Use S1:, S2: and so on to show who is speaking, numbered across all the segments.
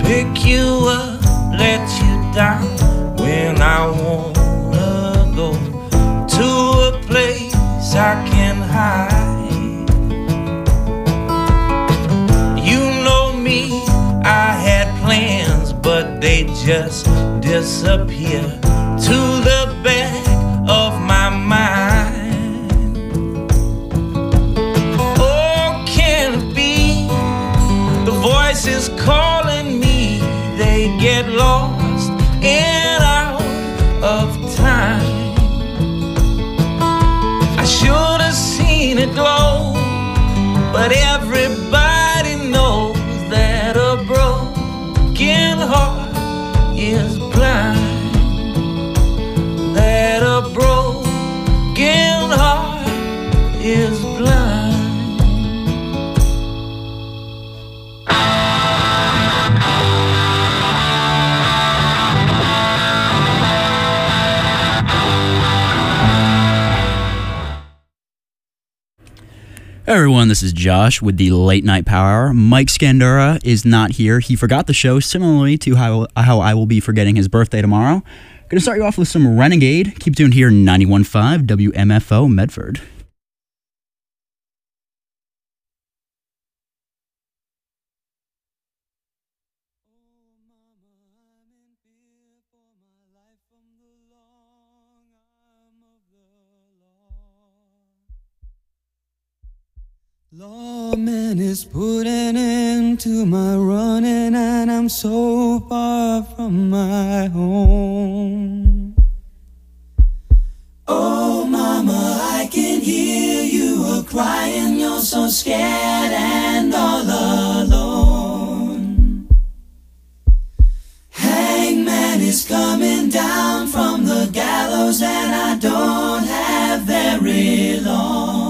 S1: pick you up, let you down when I wanna go to a place I can hide. You know me, I had plans, but they just disappear to the back of my mind. Oh, can it be the voices calling me? They get lost and out of time. I should have seen it glow, but everybody knows that a broken heart is blind. That a broken heart is blind.
S2: Hey everyone, this is Josh with the Late Night Power Hour. Mike Scandura is not here. He forgot the show, similarly to how I will be forgetting his birthday tomorrow. Gonna start you off with some Renegade. Keep tuned here, 91.5 WMFO Medford.
S3: Lawman is putting into my running, and I'm so far from my home. Oh mama, I can hear you a-crying. You're so scared and all alone. Hangman is coming down from the gallows, and I don't have very long.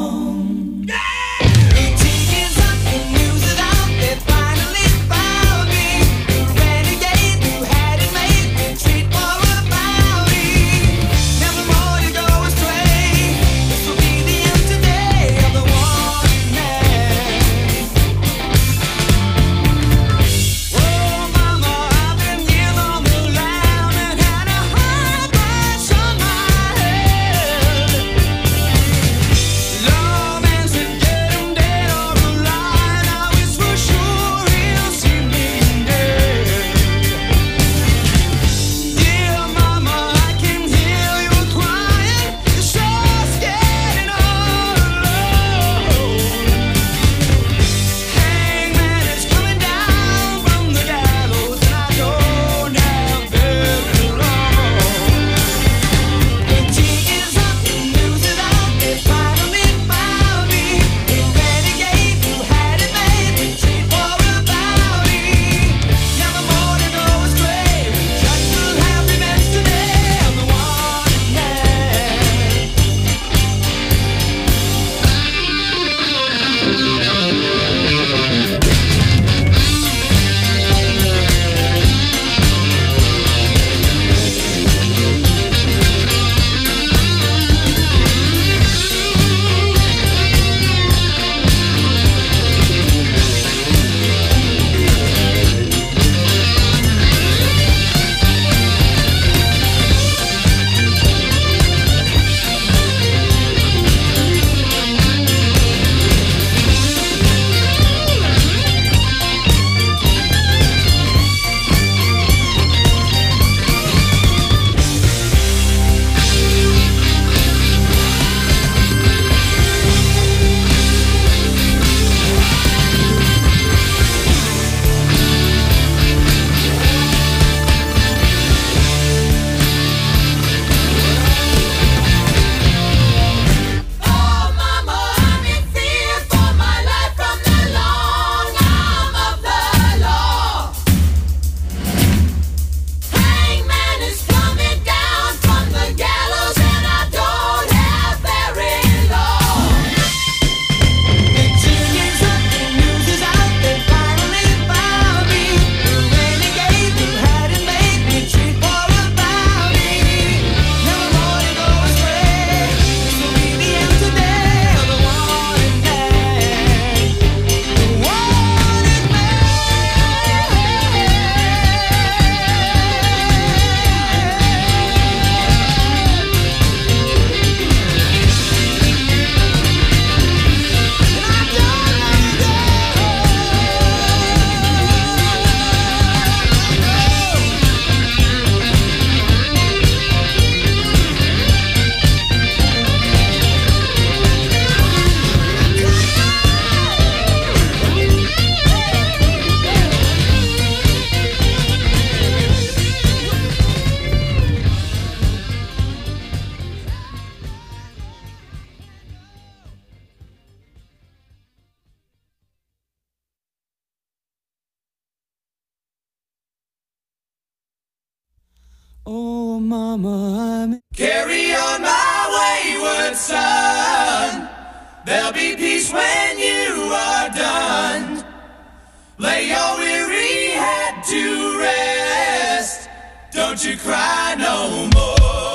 S3: Oh, mama, I'm...
S4: Carry on, my wayward son. There'll be peace when you are done. Lay your weary head to rest. Don't you cry no more.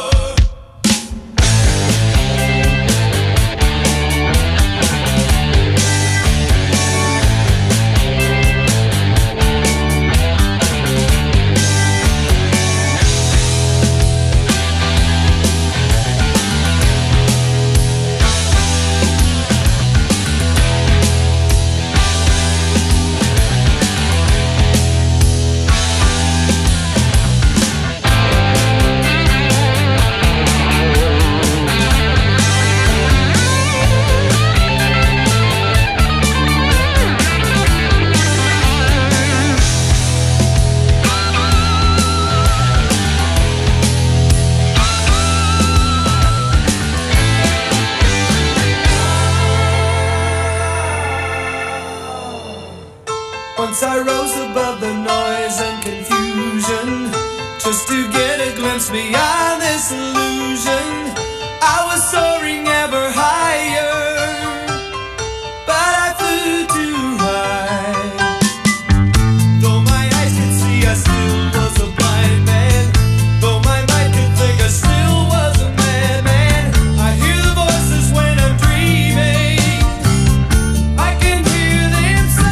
S5: Once I rose above the noise and confusion, just to get a glimpse beyond this illusion. I was soaring ever higher, but I flew too high. Though my eyes could see, I still was a blind man. Though my mind could think, I still was a madman. I hear the voices when I'm dreaming. I can hear them say,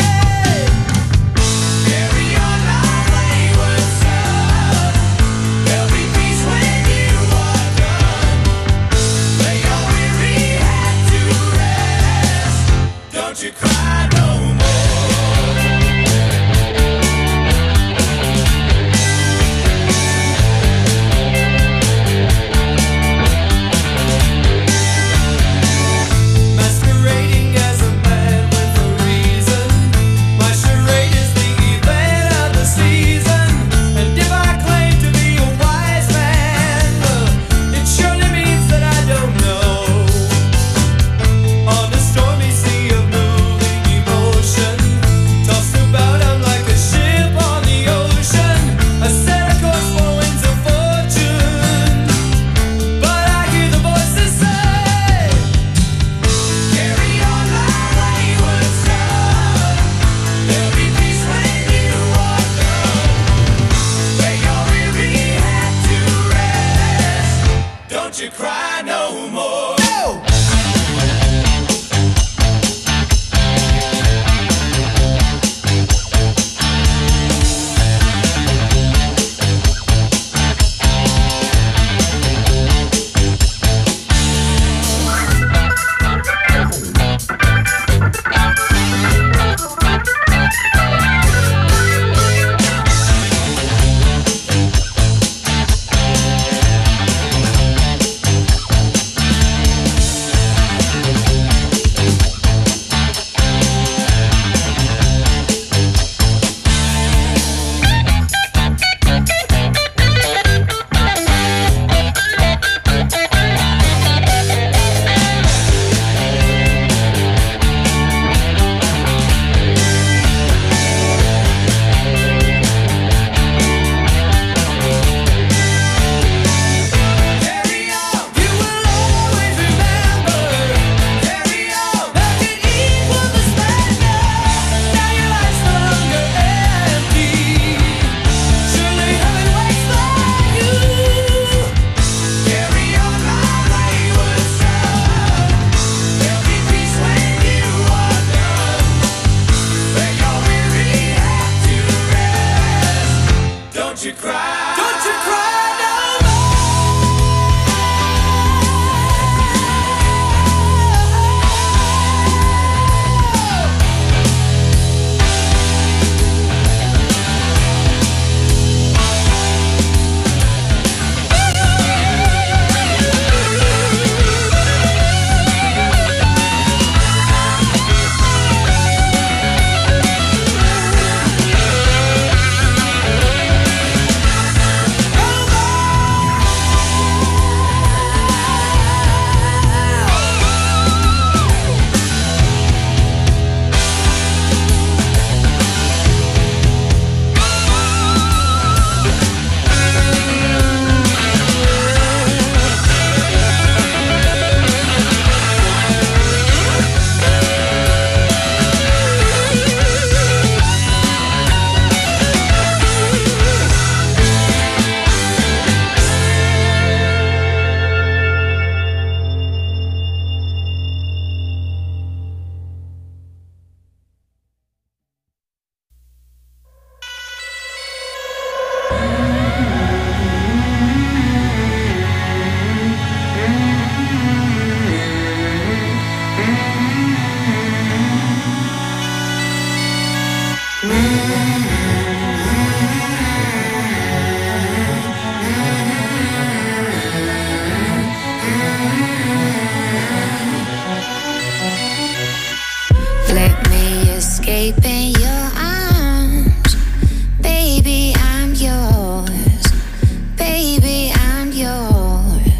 S4: don't you cry no
S5: masquerading as a man with a reason. My charade is the event of the season. And if I claim to be a wise man, it surely means that I don't know. On a stormy sea of moving emotion, tossed about I'm like a ship on the ocean. I set a course for winds of fortune, but I hear the voices say,
S4: carry on, my wayward son. There'll be peace when you are done. Lay your weary head to rest. Don't you cry no more. Don't you cry.
S5: don't you cry no more.
S6: asleep in your arms. Baby, I'm yours. Baby, I'm yours.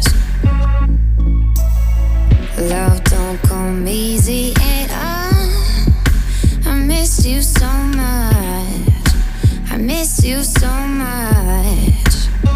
S6: Love don't come easy at all. I miss you so much. I miss you so much.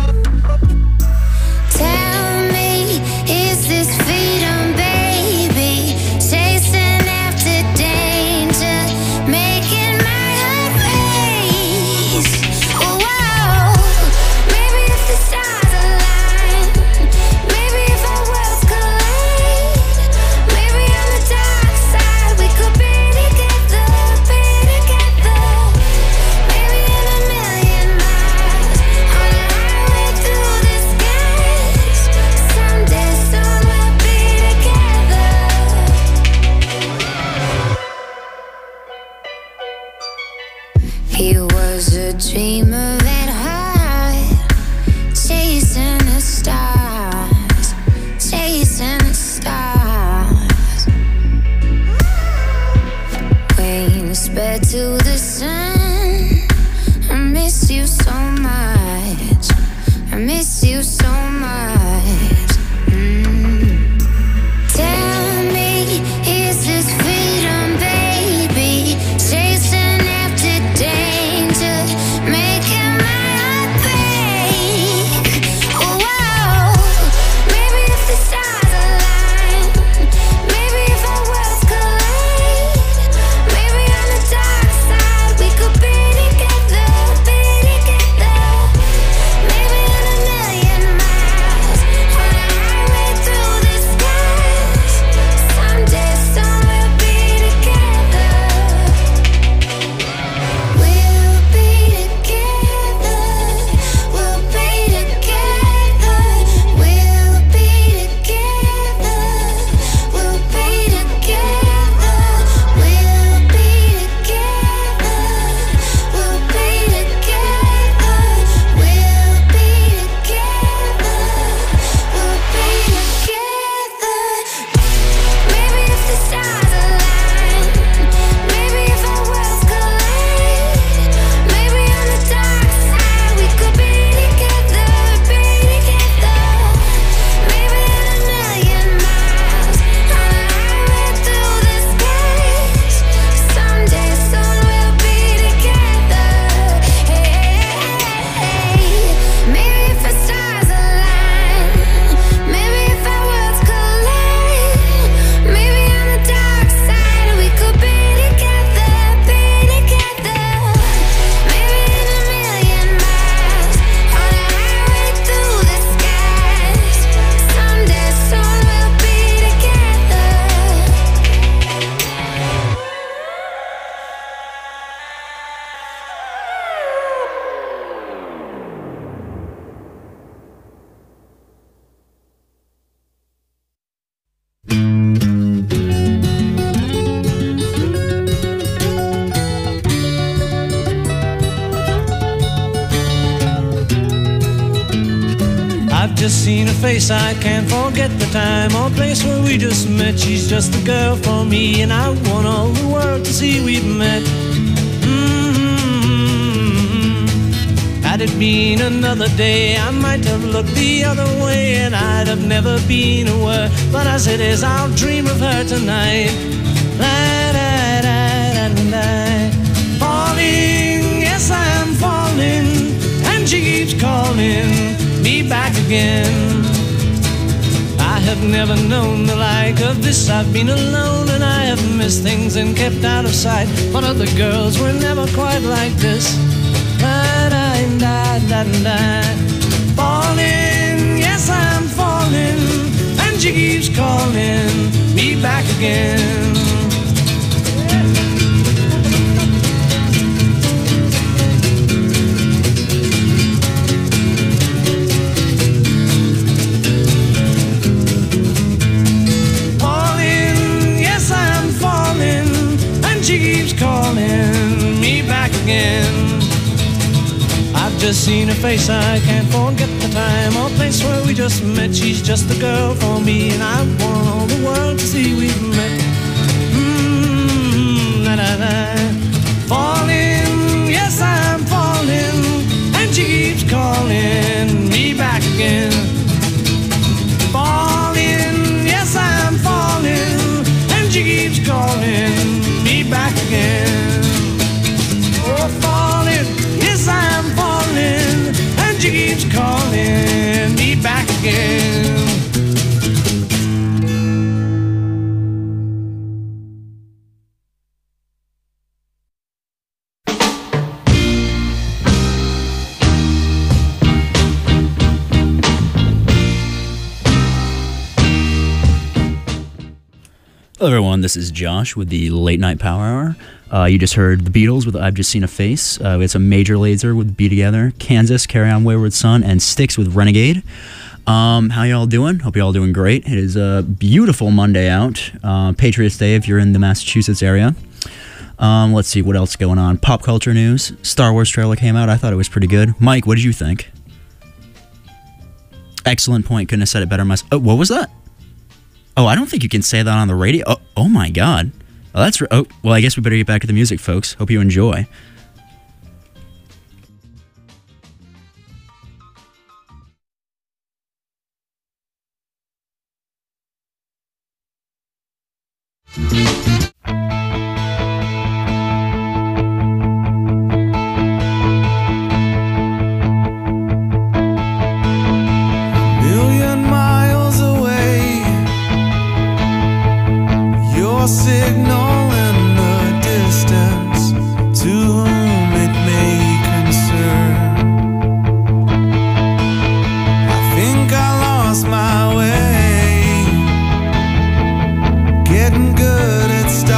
S6: Tell me, is this freedom, baby? Chasing after danger, making my heart race. Whoa, maybe if the stars align, maybe if our worlds collide, maybe on the dark side we could be together, be together. Maybe in a million miles on a highway through the skies. Someday soon we'll be together. He was a dreamer at heart, chasing the stars, chasing the stars. Wings spread to the sun. I miss you so much. I miss you so much. Tell me, is this freedom, baby? Chasing after danger, making my heart break. Whoa, maybe if the stars align, maybe if our worlds collide, maybe on the dark side we could be together, be together. Maybe in a million miles on a highway through the skies. Someday soon we'll be together. We'll be together. We'll be together. We'll be together. We'll be together. We'll be together. We'll be together. We'll be together. We'll be together. Maybe if the stars align, maybe if our worlds collide, maybe on the dark side we could be together, be together. Maybe in a million miles on a highway through the skies. Someday soon we'll be together. Maybe if the stars align, maybe if our worlds collide, maybe on the dark side we could be together, be together. Maybe in a million miles on a highway through the skies. Someday soon we'll be together.
S5: I've just seen her face, I can't forget the time or place where we just met. She's just the girl for me, and I want all the world to see we've met. Had it been another day, I might have looked the other way, and I'd have never been aware. But as it is, I'll dream of her tonight. Falling, yes, I am falling, and she keeps calling me back again. I have never known the like of this. I've been alone and I have missed things and kept out of sight, but other girls were never quite like this. Falling, yes, I'm falling, and she keeps calling me back again. She keeps calling me back again. I've just seen her face, I can't forget the time or place where we just met. She's just the girl for me, and I want all the world to see we've met. Falling, yes, I'm falling, and she keeps calling me back again. Falling, yes, I'm falling, and she keeps calling me back again. Oh, falling, yes, I'm falling, and she keeps calling me back again.
S2: Hello, everyone. This is Josh with the Late Night Power Hour. You just heard the Beatles with I've Just Seen a Face. We had some Major Lazer with Be Together, Kansas, Carry On Wayward Son, and Styx with Renegade. How y'all doing? Hope y'all doing great. It is a beautiful Monday out. Patriots Day if you're in the Massachusetts area. Let's see what else is going on. Pop culture news. Star Wars trailer came out. I thought it was pretty good. Mike, what did you think? Excellent point. Couldn't have said it better myself. Oh, what was that? Oh, I don't think you can say that on the radio. Oh my God. Oh, well, I guess we better get back to the music, folks. Hope you enjoy.
S5: Million miles away, your signal in the distance, to whom it may concern. I think I lost my way, getting good at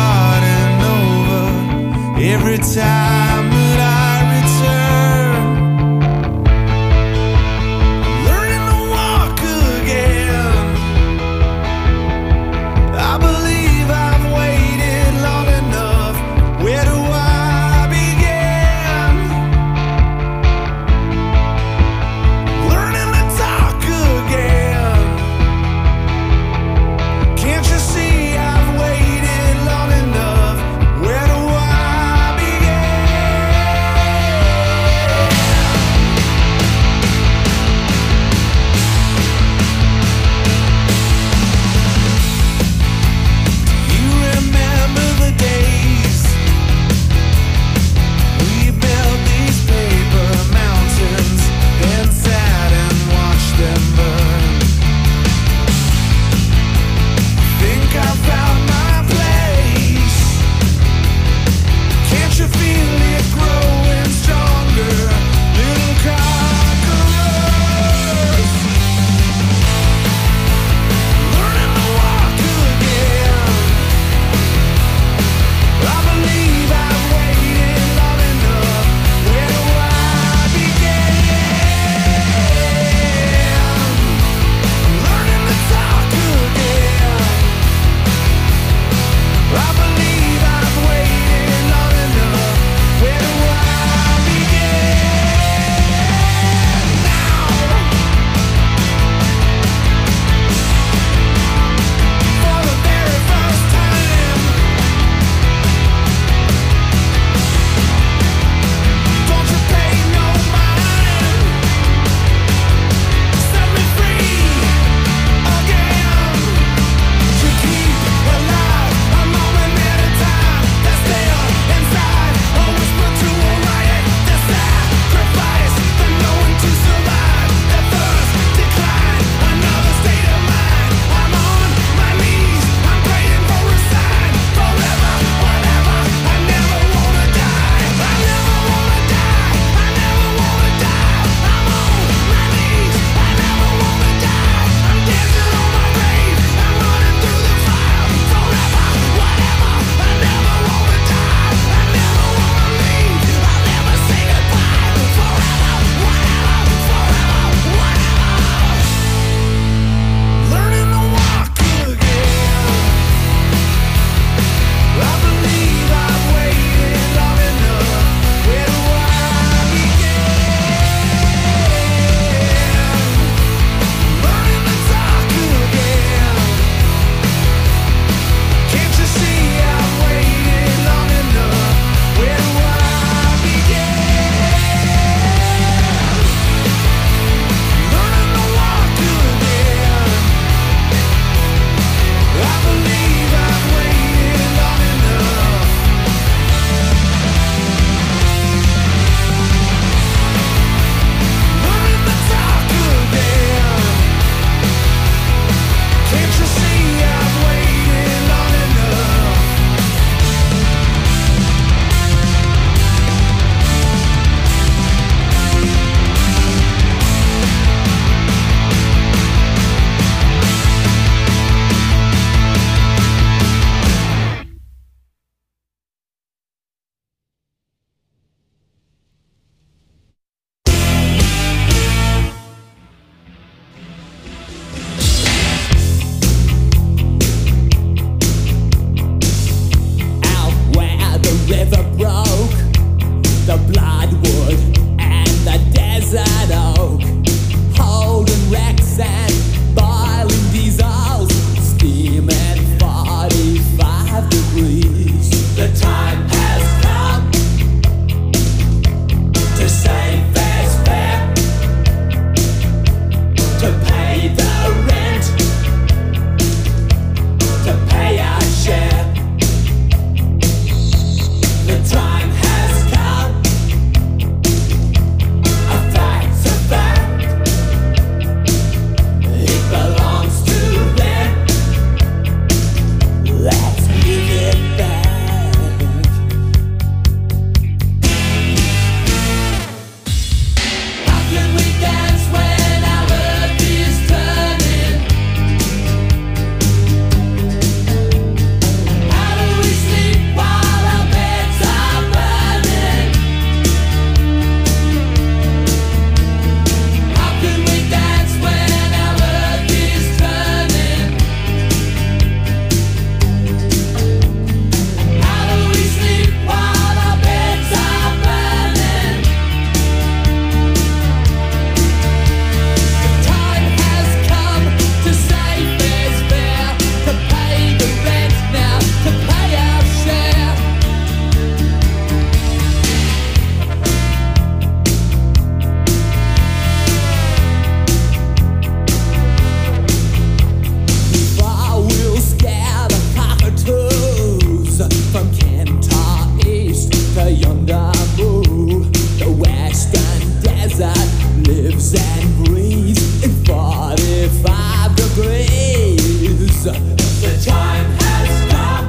S3: and breathe in 45 degrees. The time has come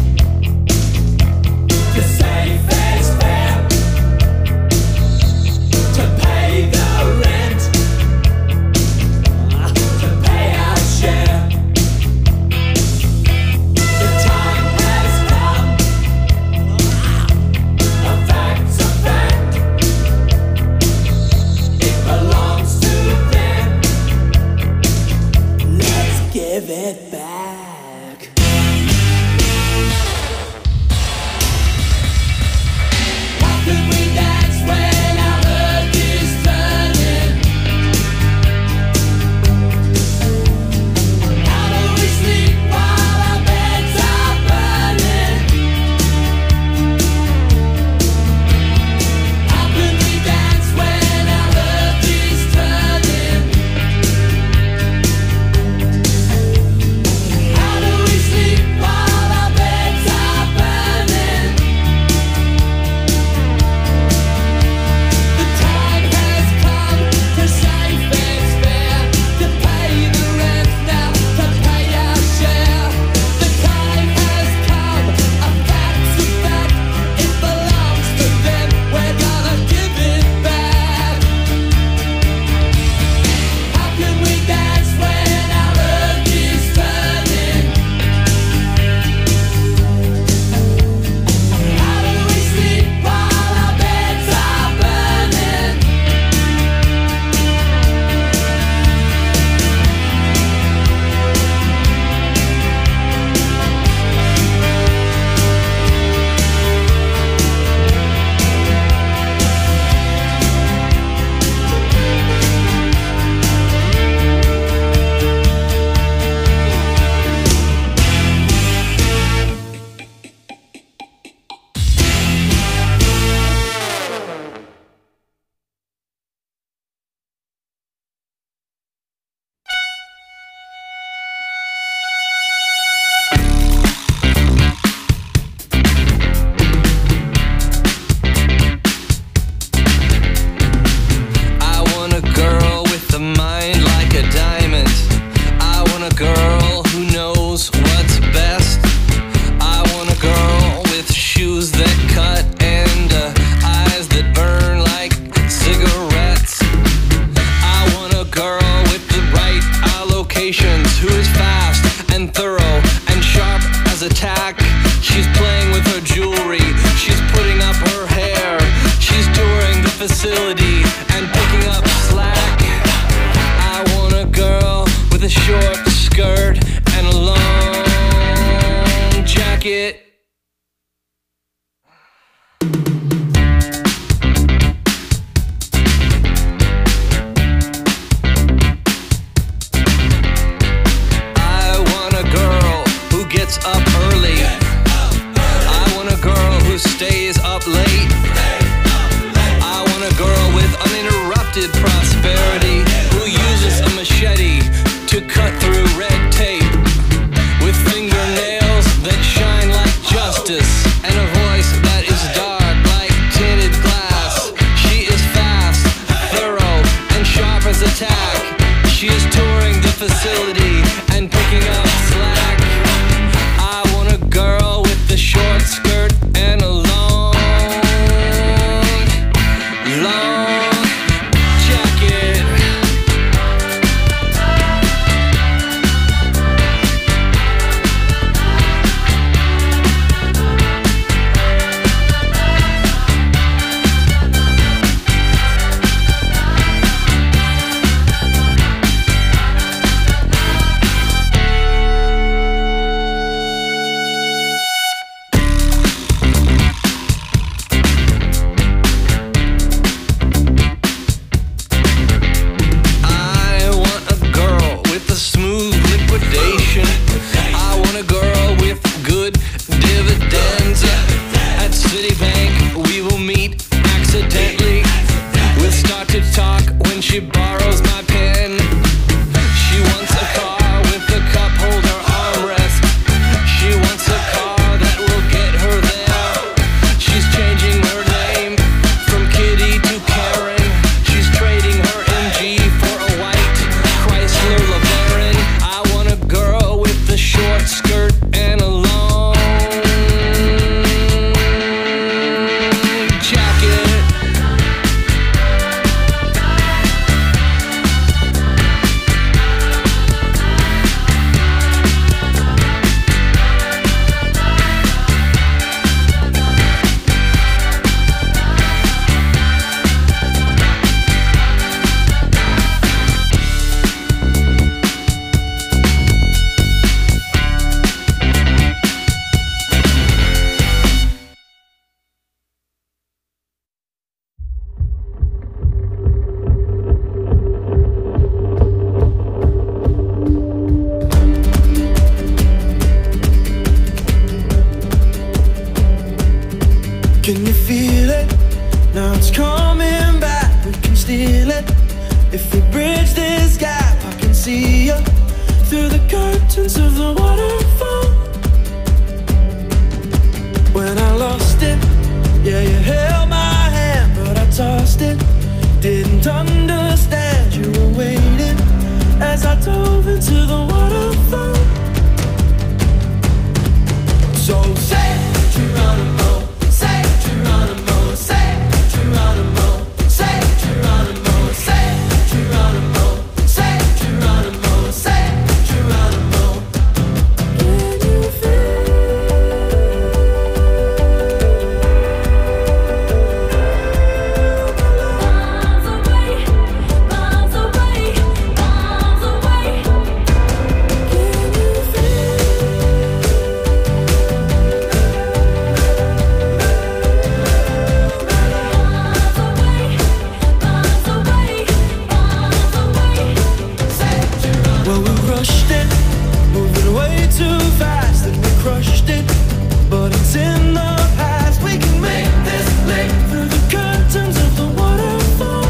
S3: to save face fair, to pay the rent, to pay our share. The time has come, a fact's a fact, it belongs to them. Let's give it back. How can we dance when our earth is turning? How do we sleep while our beds are burning? How can we dance when our earth is turning? How do we sleep while our beds are burning? The time has come to save fair's fair, to pay the rent now, to pay our share. The time has come, a fact's a fact, it belongs to them, we're gonna give it back. How can we dance when our earth is turning? How do we sleep while our beds are burning?
S5: I want a girl with a mind like a diamond. I want a girl who knows what's best. I want a girl with shoes that cut and eyes that burn like cigarettes. I want a girl with the right allocations, who is fast and thorough and sharp as a tack. She's playing with her jewelry, she's putting up her hair, she's touring the facility and picking up slack. I want a girl with a short skirt and a long jacket. I want a girl who gets up early. I want a girl who stays up late. I want a girl with uninterrupted prosperity, who uses a machete to cut through red tape, with fingernails that shine like justice and a voice that is dark like tinted glass. She is fast, thorough, and sharp as a tack. She is touring the facility and picking up slack. I want a girl with a short skirt and a long jacket. curtains of the waterfall. When I lost it, yeah, you held my hand, but I tossed it. Didn't understand you were waiting as I dove into the waterfall. So say Geronimo, say Geronimo, say Geronimo, say Geronimo, say Geronimo, say Geronimo, say Geronimo. Can you feel? Miles away, miles away, miles away. Can you feel? Well, we rushed it, moving way too fast, and we crushed it. But it's in the past. We can make this leap through the curtains of the waterfall.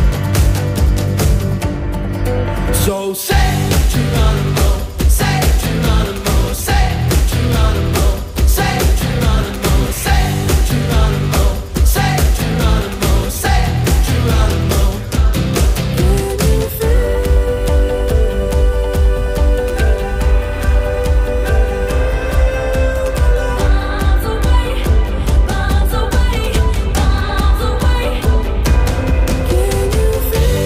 S5: So say Geronimo, say Geronimo, say Geronimo, say Geronimo, say Geronimo, say Geronimo, say Geronimo. Can you feel? Miles away, miles away, miles away. Can you feel?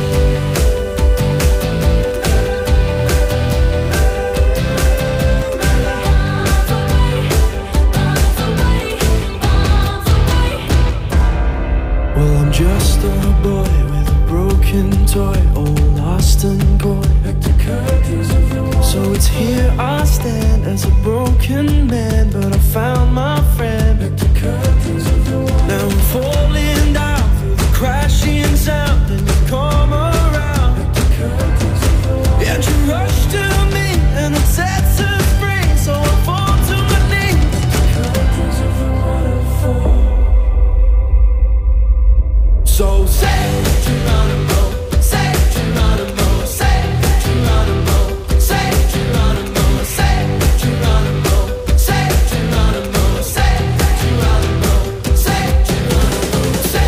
S5: Well, I'm just a boy with a broken toy, all lost and coy. So it's here I stand as a broken man, but I found my friend. Now I'm falling down through the crashing sound, and you come around. And you rush to me, and it sets us free. So I fall to my knees. So say Geronimo, say Geronimo, say Geronimo, say Geronimo, say Geronimo, say Geronimo, say Geronimo, say Geronimo, say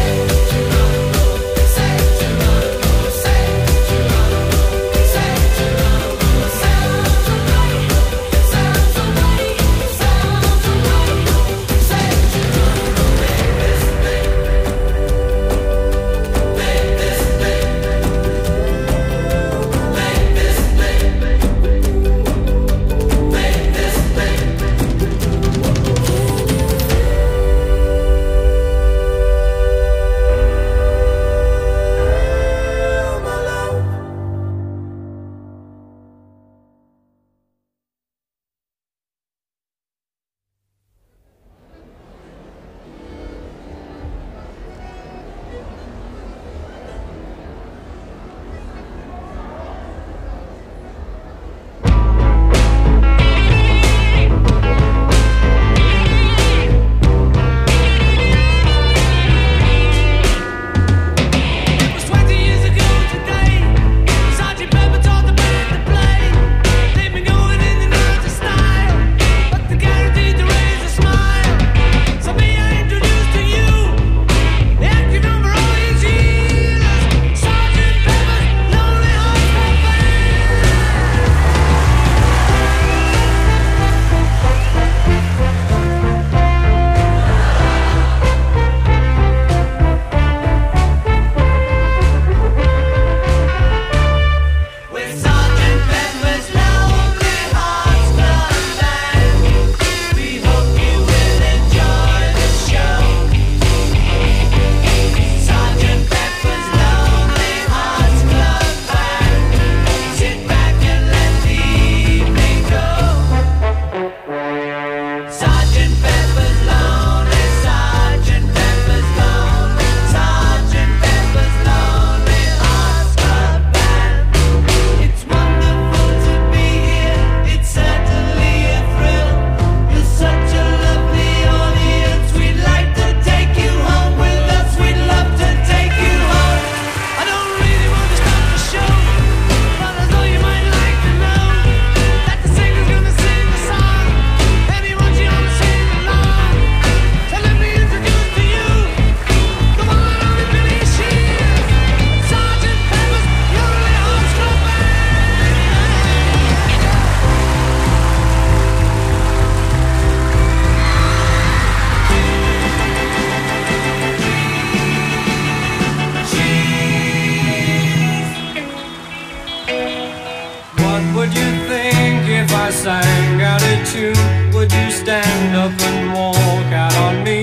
S5: sang out a tune, would you stand up and walk out on me?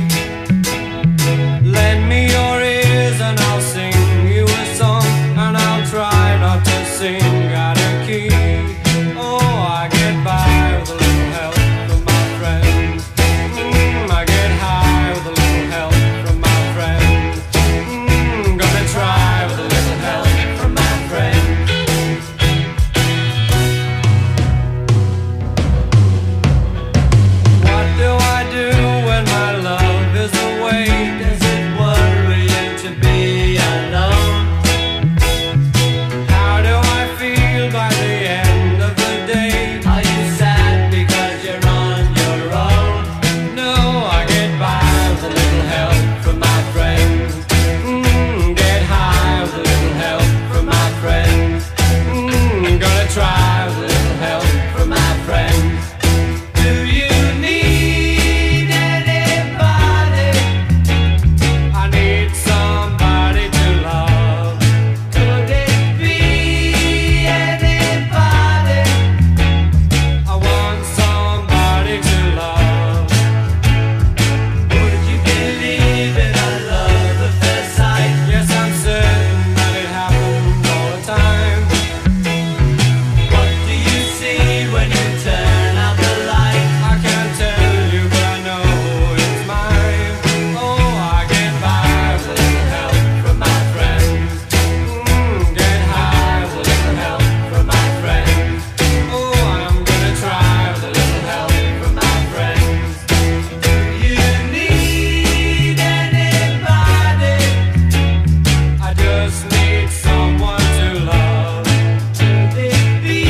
S5: Lend me your ears and I'll sing you a song, and I'll try not to sing out of key. Oh, I get by with a little help from my friends. I get high with a little help from my friends. Gonna try with a little help from my friends. What do I do when my love is away? Does it worry you to be alone? How do I feel by the end of the day? Are you sad because you're on your own? No, I get by with a little help from my friends. Get high with a little help from my friends. Gonna try with a little help from my friends. Do you need anybody? I need somebody to love. Could it be anybody? I want somebody to love. Would you believe in a love at first sight? Yes, I'm certain that it happens all the time. What do you see when you turn out the light? I can't tell you, but I know it's mine. Oh, I get by with a little help from my friends. Get high with a little help from my friends. Oh, I'm gonna try with a little help from my friends. Do you need anybody? I just need someone to love. Could it be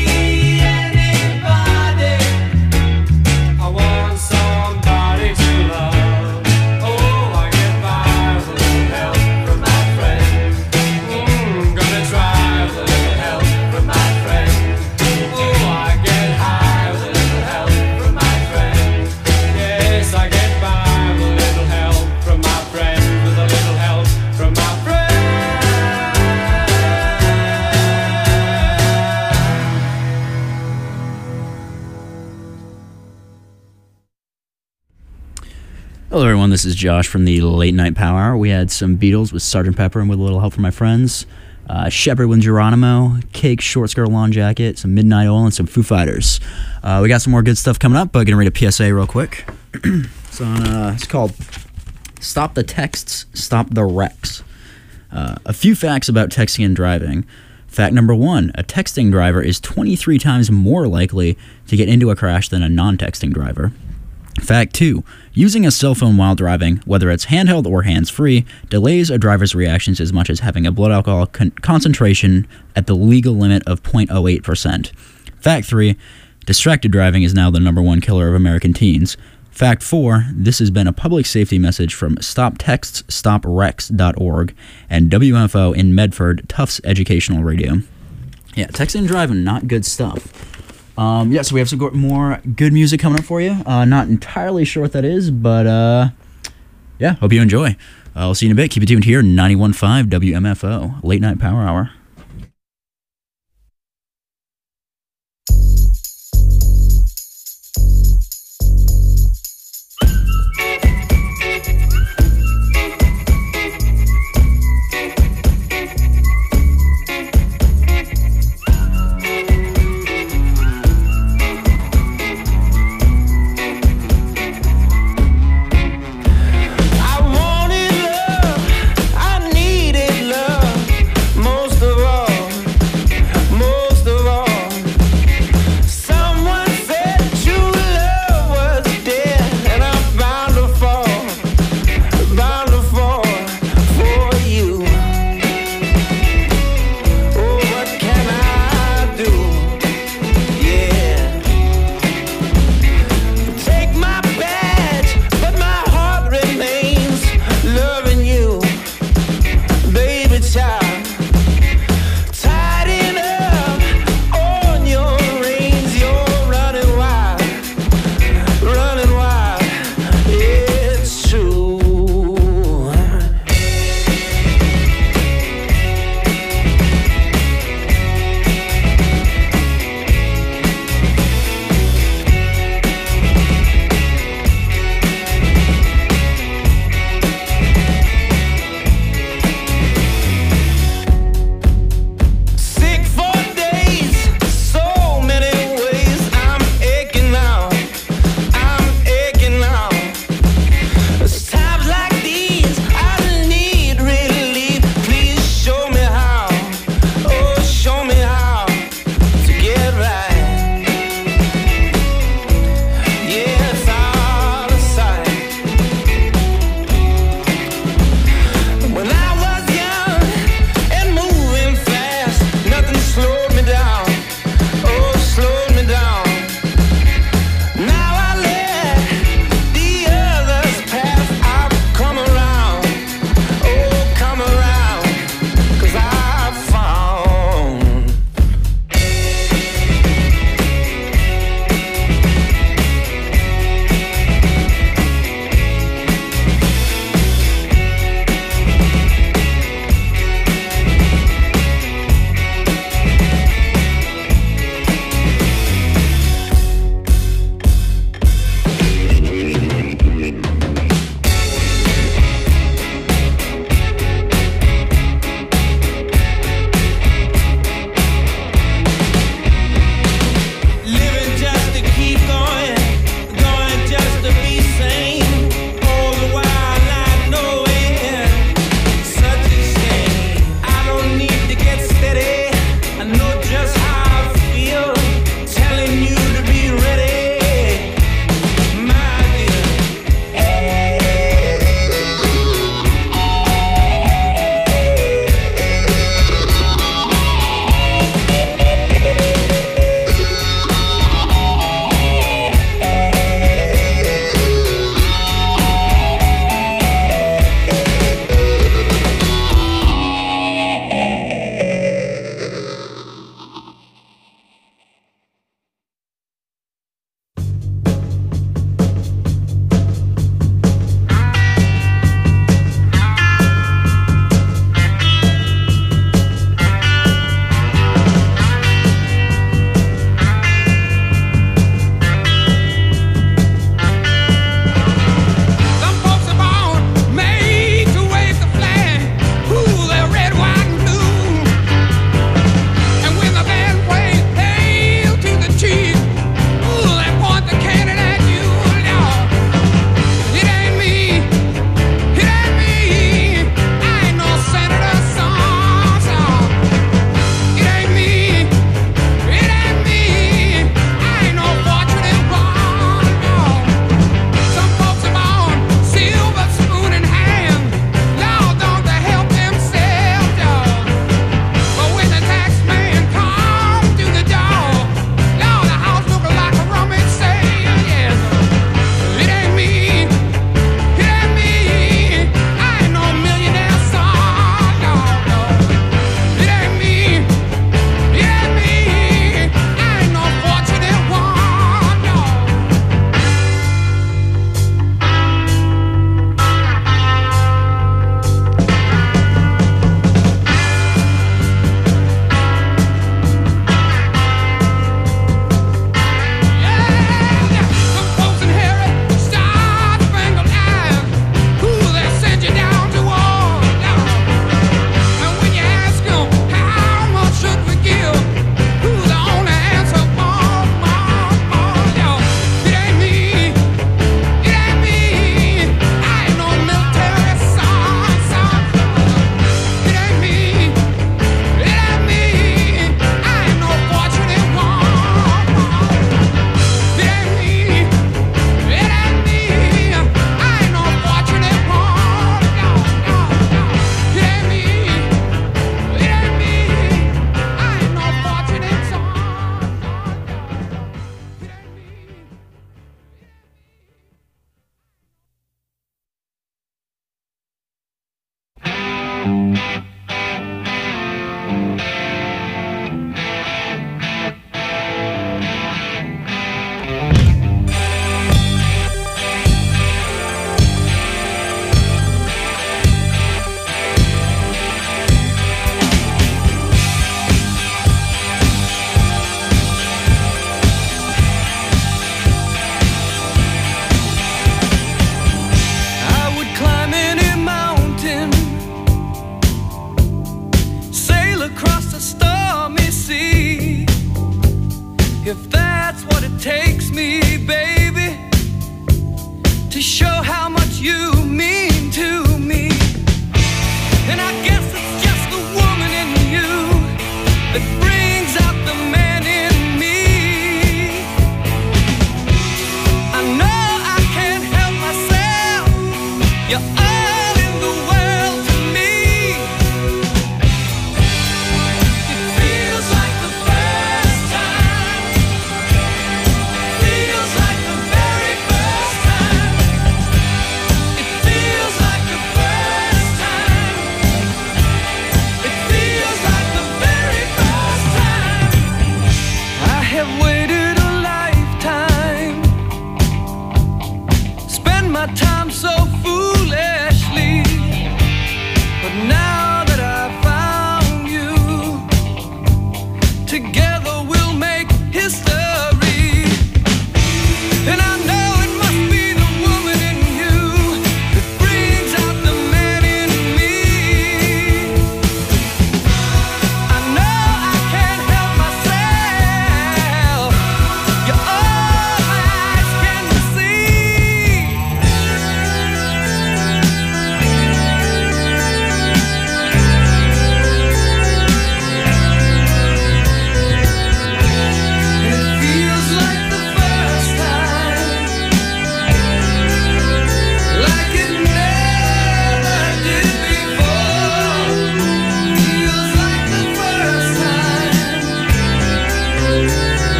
S5: anybody? I want somebody to love. Oh, I get by with a little help from my friends. Gonna try with a little help from my friends. Oh, I get high with a little help from my friends. Yes, I get by with a little help from my friends. With a little help from my friends.
S2: Hello, everyone. This is Josh from the Late Night Power Hour. We had some Beatles with Sgt. Pepper and With a Little Help from My Friends, Shepherd with Geronimo, Cake, Short Skirt, Lawn Jacket, some Midnight Oil, and some Foo Fighters. We got some more good stuff coming up, but gonna read a PSA real quick. It's called Stop the Texts, Stop the Wrecks. A few facts about texting and driving. Fact number 1, a texting driver is 23 times more likely to get into a crash than a non-texting driver. Fact 2, using a cell phone while driving, whether it's handheld or hands-free, delays a driver's reactions as much as having a blood alcohol concentration at the legal limit of 0.08%. Fact 3, distracted driving is now the #1 killer of American teens. Fact 4, this has been a public safety message from StopTextsStopWrecks.org and WMFO in Medford, Tufts Educational Radio. Yeah, texting and driving, not good stuff. So we have some more good music coming up for you. Not entirely sure what that is, but hope you enjoy. I'll see you in a bit. Keep it tuned here, 91.5 WMFO, Late Night Power Hour.
S4: I wanted love, I needed love, most of all. Someone said true love was dead, and I'm bound to fall for you. Oh, what can I do? Yeah. Take my badge, but my heart remains loving you, baby child. Tidying up on your reins, you're running wild. It's true.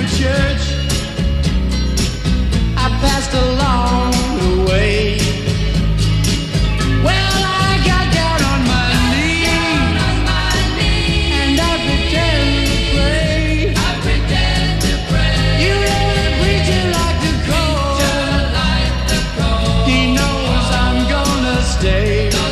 S5: church I passed along the way. Well, I got down on my knees and I pretend to pray. You know the preacher like the cold. He knows I'm gonna stay.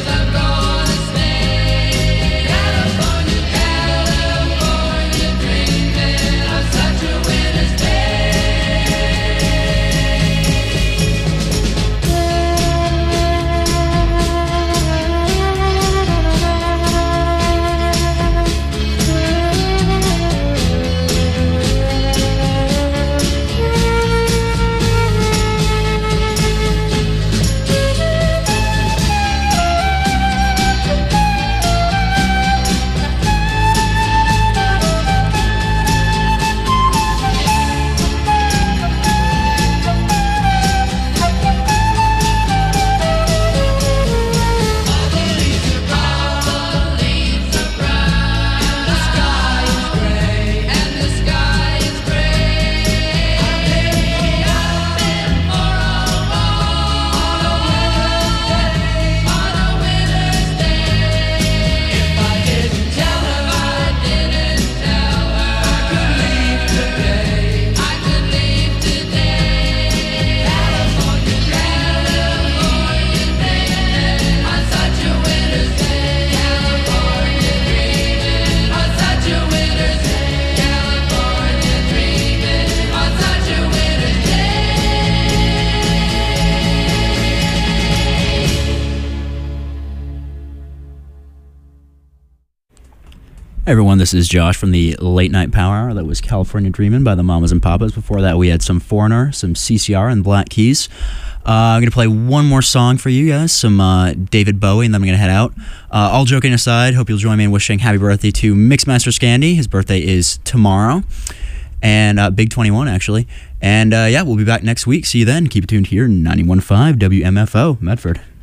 S2: Hey everyone, this is Josh from the Late Night Power Hour. That was California Dreamin' by the Mamas and Papas. Before that, we had some Foreigner, some CCR, and Black Keys. I'm going to play one more song for you guys, some David Bowie, and then I'm going to head out. All joking aside, hope you'll join me in wishing happy birthday to Mixmaster Scandy. His birthday is tomorrow, and Big 21, actually. And yeah, we'll be back next week. See you then. Keep it tuned here, 91.5 WMFO, Medford.